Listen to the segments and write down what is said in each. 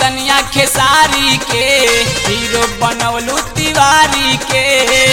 किसनिया खेसारी के हीरो बनवलू तिवारी के।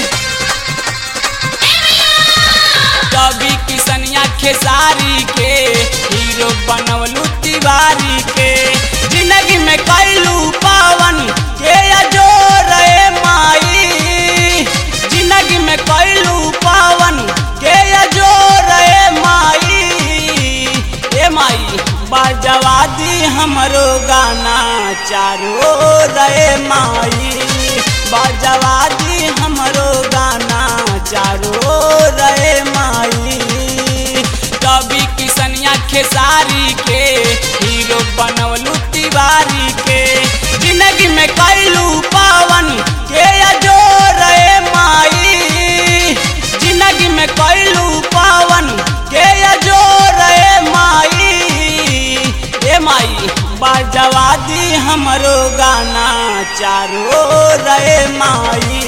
कभी किसनिया खेसारी के हीरो बनवलू तिवारी के। जिंदगी में कैलू पावन के अजोर माई, जिंदगी में कैलू पावन के अजोर माई। ए माई बजवा दी हमरो गाना चारो रे माई, बजवा दी हमरो गाना चारो रे माई। कभी किसनिया खेसारी के हीरो बनवलू तिवारी के। जिंदगी में कैलू पावन के अजोर माई, जिंदगी में कैलू पावन के अजोर माई। ए माई बजवा दी हमरो गाना चारो रे माई,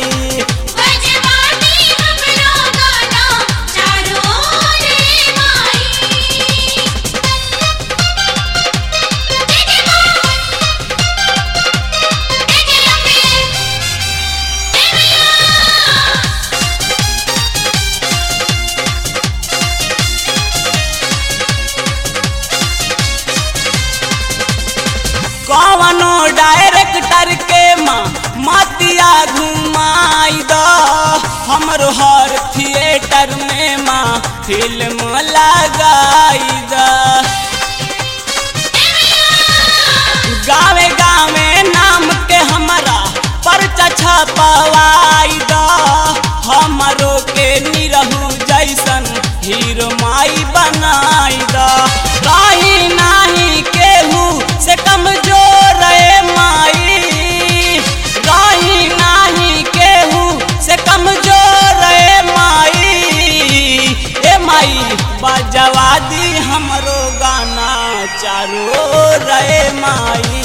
कवनो डायरेक्टर के मतिया घुमाई द हमरो हर थिएटर में फिल्म लगाई द। गावे गावे नाम के हमरा पर्चा छपवाई द हमरो के निरहू जैसन हीरो माई बनाई द। कहीं नाही केहू से कमजोर माई, कहीं नाही केहू से कमजोर माई। ए माई बजवा दी हमरो गाना चारो रे माई,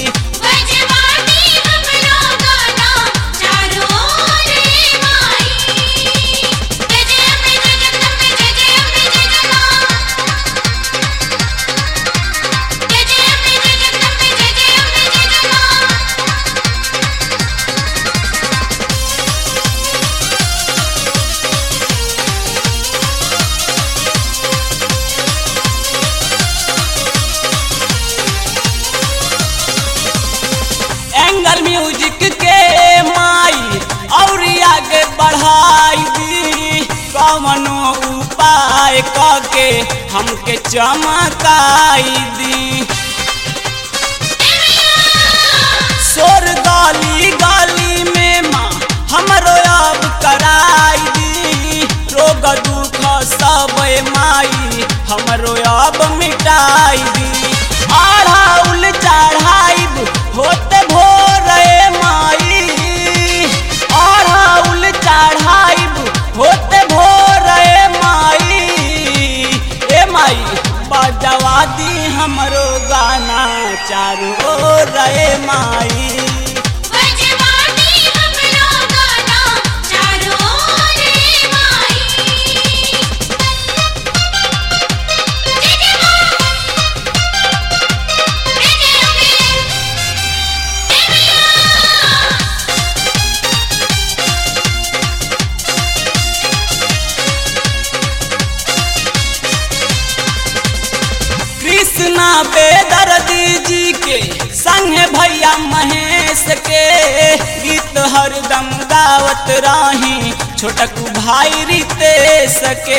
एंगल म्यूजिक के माई और आगे बढ़ाई दी। कवनो उपाय करके हमके चमकाई दी। शोर गली गली में हमरो अब कराई दी। रोग दुख सब माई हमरो अब मिटाई दी। अढ़ाउल चढ़ाई होते भोर माई, अढ़ाउल चढ़ाई होते भोर माई। ए माई बजवा दी हमरो गाना चारो रे माई, कृष्णा बेदर्दी जी के संगे भैया महेश के गीत हरदम गावत रही छोटकू भाई रितेश के।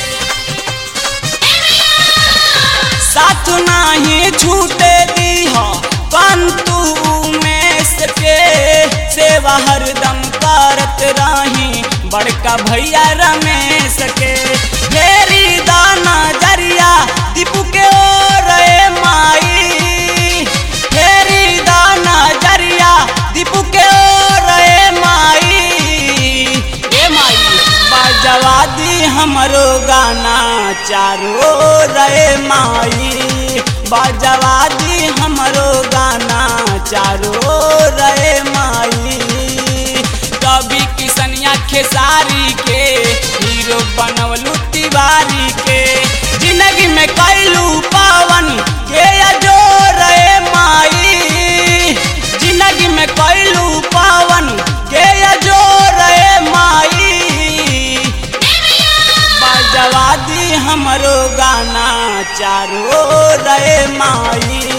साथ नाही छूटे दी पंतु उमेश के। सेवा हरदम करत रही बड़का भैया रमेश के। फेरी दाना जरिया दीपू के ओर माई, फेरी दाना जरिया दीपू के ओर माई। ए माई बजवा दी हमरो गाना चारो रे माई, बजवा दी हमरो गाना चारो रे माई। कभी किसनिया खेसारी के हीरो बनवलू तिवारी के। जिंदगी में कैलू पावन के अजोर माई, चारो रे माई।